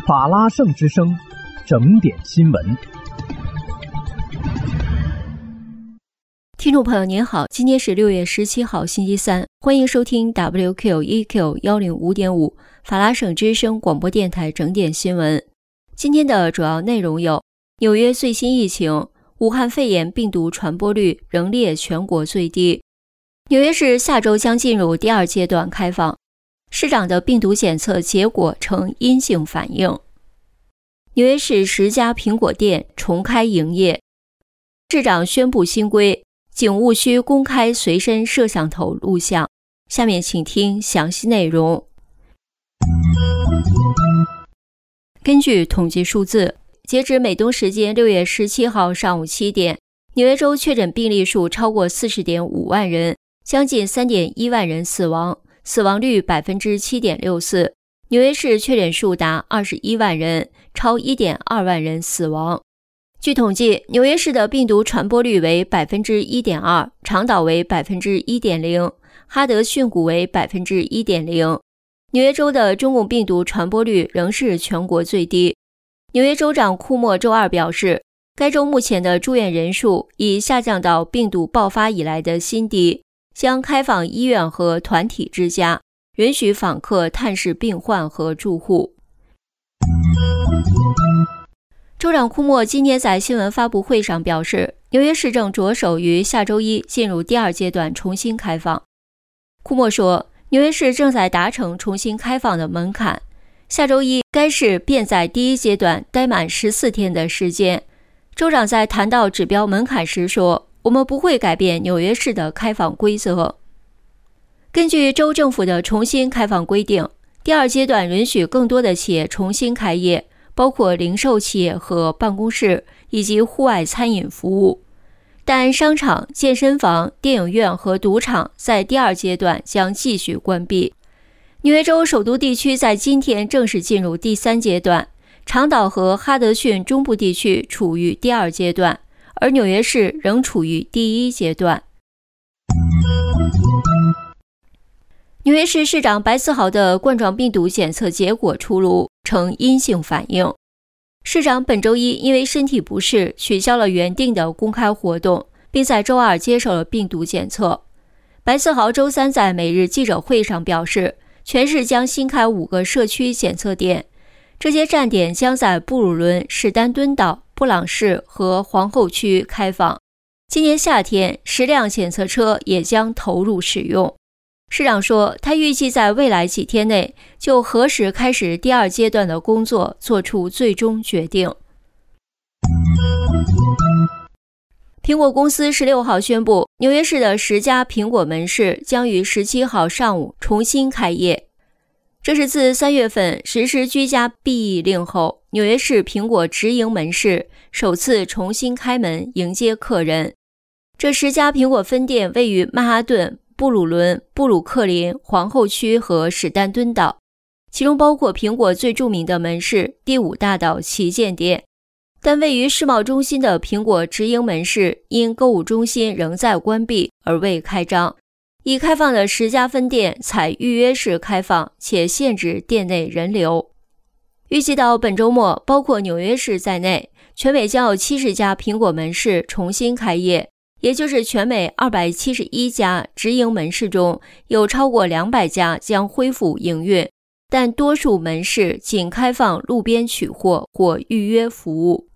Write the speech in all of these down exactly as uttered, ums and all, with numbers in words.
法拉盛之声，整点新闻。 听众朋友您好，今天是六月十七号星期三，欢迎收听 W Q E Q 一零五点五 法拉盛之声广播电台整点新闻。今天的主要内容有：纽约最新疫情，武汉肺炎病毒传播率仍列全国最低；纽约市下周将进入第二阶段开放，市长的病毒检测结果呈阴性反应；纽约市十家苹果店重开营业；市长宣布新规，警务需公开随身摄像头录像。下面请听详细内容。根据统计数字，截至美东时间六月十七号上午七点，纽约州确诊病例数超过 四十点五万人，将近 三点一万人死亡，死亡率 百分之七点六四。纽约市确诊数达二十一万人，超 一点二万人死亡。据统计，纽约市的病毒传播率为 百分之一点二， 长岛为 百分之一点零， 哈德逊谷为 百分之一点零。纽约州的中共病毒传播率仍是全国最低。纽约州长库莫周二表示，该州目前的住院人数已下降到病毒爆发以来的新低，将开放医院和团体之家，允许访客探视病患和住户。州长库莫今天在新闻发布会上表示，纽约市政着手于下周一进入第二阶段重新开放。库莫说，纽约市正在达成重新开放的门槛，下周一该市便在第一阶段待满十四天的时间。州长在谈到指标门槛时说，我们不会改变纽约市的开放规则。根据州政府的重新开放规定，第二阶段允许更多的企业重新开业，包括零售企业和办公室以及户外餐饮服务，但商场、健身房、电影院和赌场在第二阶段将继续关闭。纽约州首都地区在今天正式进入第三阶段，长岛和哈德逊中部地区处于第二阶段，而纽约市仍处于第一阶段。纽约市市长白思豪的冠状病毒检测结果出炉，呈阴性反应。市长本周一因为身体不适取消了原定的公开活动，并在周二接受了病毒检测。白思豪周三在每日记者会上表示，全市将新开五个社区检测点，这些站点将在布鲁伦、史丹敦岛、布朗市和皇后区开放。今年夏天，十辆检测车也将投入使用。市长说，他预计在未来几天内就何时开始第二阶段的工作做出最终决定。苹果公司十六号宣布，纽约市的十家苹果门市将于十七号上午重新开业。这是自三月份实施居家避疫令后，纽约市苹果直营门市首次重新开门迎接客人。这十家苹果分店位于曼哈顿、布鲁伦、布鲁克林、皇后区和史丹敦岛，其中包括苹果最著名的门市第五大道旗舰店。但位于世贸中心的苹果直营门市因购物中心仍在关闭而未开张。已开放的十家分店采预约式开放，且限制店内人流。预计到本周末，包括纽约市在内，全美将有七十家苹果门市重新开业，也就是全美二百七十一家直营门市中，有超过两百家将恢复营运，但多数门市仅开放路边取货或预约服务。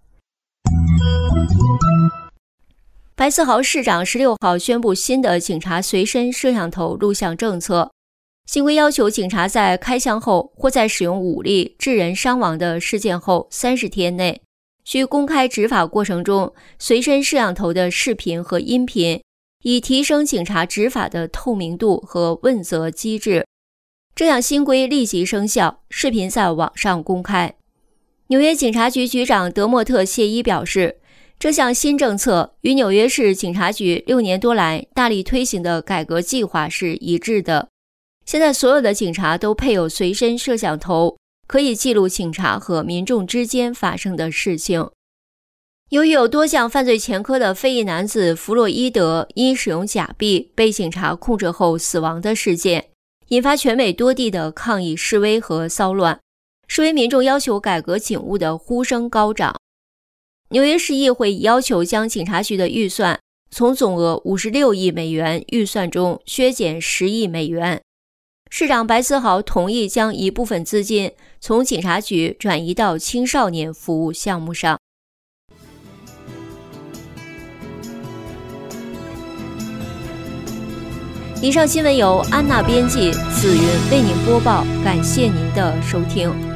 白思豪市长十六号宣布新的警察随身摄像头录像政策。新规要求警察在开枪后或在使用武力致人伤亡的事件后三十天内，需公开执法过程中随身摄像头的视频和音频，以提升警察执法的透明度和问责机制。这样新规立即生效，视频在网上公开。纽约警察局局长德莫特谢伊表示，这项新政策与纽约市警察局六年多来大力推行的改革计划是一致的。现在所有的警察都配有随身摄像头，可以记录警察和民众之间发生的事情。由于有多项犯罪前科的非裔男子弗洛伊德因使用假币被警察控制后死亡的事件，引发全美多地的抗议示威和骚乱。 示威民众要求改革警务的呼声高涨。纽约市议会要求将警察局的预算从总额五十六亿美元预算中削减十亿美元。市长白思豪同意将一部分资金从警察局转移到青少年服务项目上。以上新闻由安娜编辑，紫云为您播报，感谢您的收听。